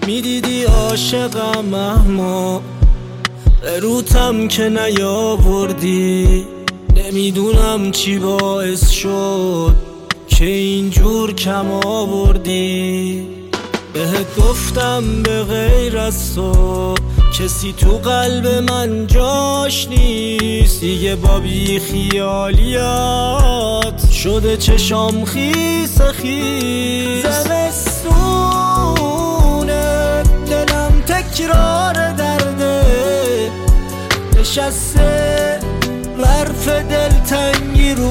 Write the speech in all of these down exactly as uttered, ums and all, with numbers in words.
میدیدی عاشقم اما به روتم که نیاوردی. نمیدونم چی باعث شد که اینجور کم آوردی. بهت گفتم به غیر از تو کسی تو قلب من جاش نیست. دیگه با بی خیالیات شده چشام خیس خیس. زمستونه دلم تکرار درده نشسته برف دلتنگی رو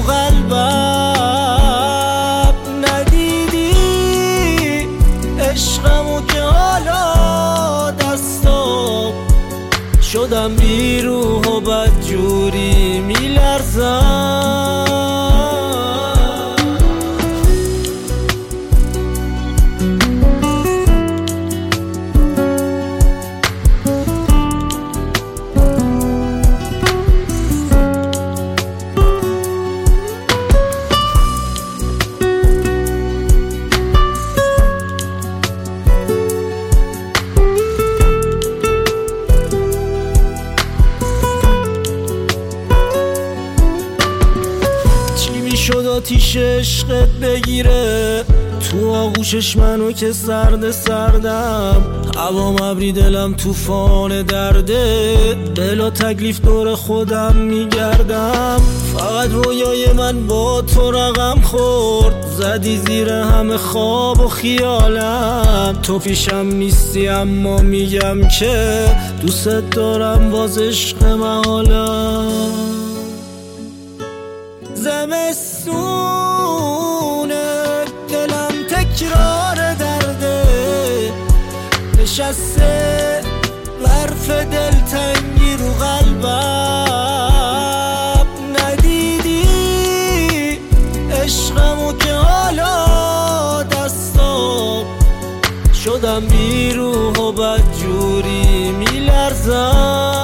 قلبم. ندیدی عشقمو که حالا دستام شدم بی روح و بدجوری میلرزم. شد آتیش عشقت بگیره تو آغوشش منو که سرد سردم. هوام ابری دلم توفان درده بلا تکلیف دور خودم میگردم. فقط رویای من با تو رقم خورد. زدی زیر همه خواب و خیالم. تو پیشم نیستی اما میگم که دوست دارم باز عشق محالم. زمستونه دلم تکرار درده نشسته برف دلتنگی رو قلبم. ندیدی عشقمو که حالا دستام شدم بی روح و بدجوری میلرزم.